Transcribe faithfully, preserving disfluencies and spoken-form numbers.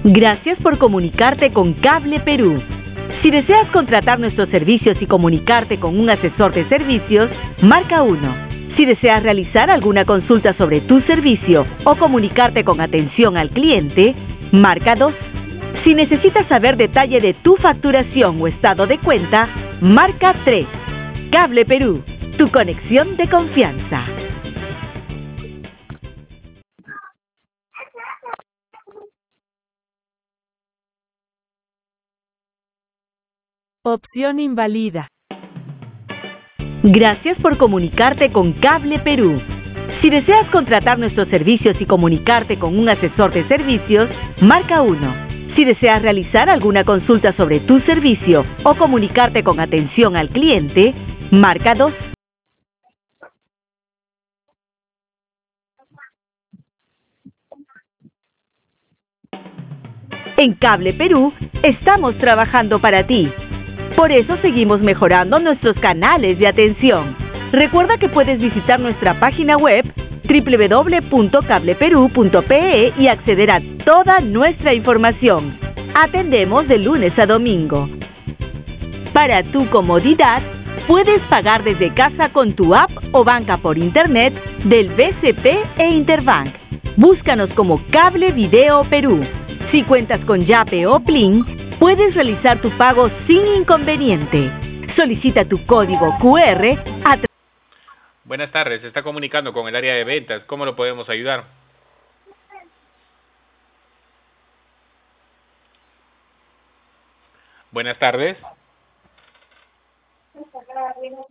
Gracias por comunicarte con Cable Perú. Si deseas contratar nuestros servicios y comunicarte con un asesor de servicios, marca uno. Si deseas realizar alguna consulta sobre tu servicio o comunicarte con atención al cliente, marca dos. Si necesitas saber detalle de tu facturación o estado de cuenta, marca tres. Cable Perú, tu conexión de confianza. Opción invalida. Gracias por comunicarte con Cable Perú. Si deseas contratar nuestros servicios y comunicarte con un asesor de servicios, marca uno. Si deseas realizar alguna consulta sobre tu servicio o comunicarte con atención al cliente, marca dos. En Cable Perú estamos trabajando para ti. Por eso seguimos mejorando nuestros canales de atención. Recuerda que puedes visitar nuestra página web doble u doble u doble u punto cable perú punto pe e y acceder a toda nuestra información. Atendemos de lunes a domingo. Para tu comodidad, puedes pagar desde casa con tu app o banca por internet del B C P e Interbank. Búscanos como Cable Video Perú. Si cuentas con Yape o Plin, puedes realizar tu pago sin inconveniente. Solicita tu código cu erre a través. Buenas tardes, se está comunicando con el área de ventas. ¿Cómo lo podemos ayudar? Buenas tardes.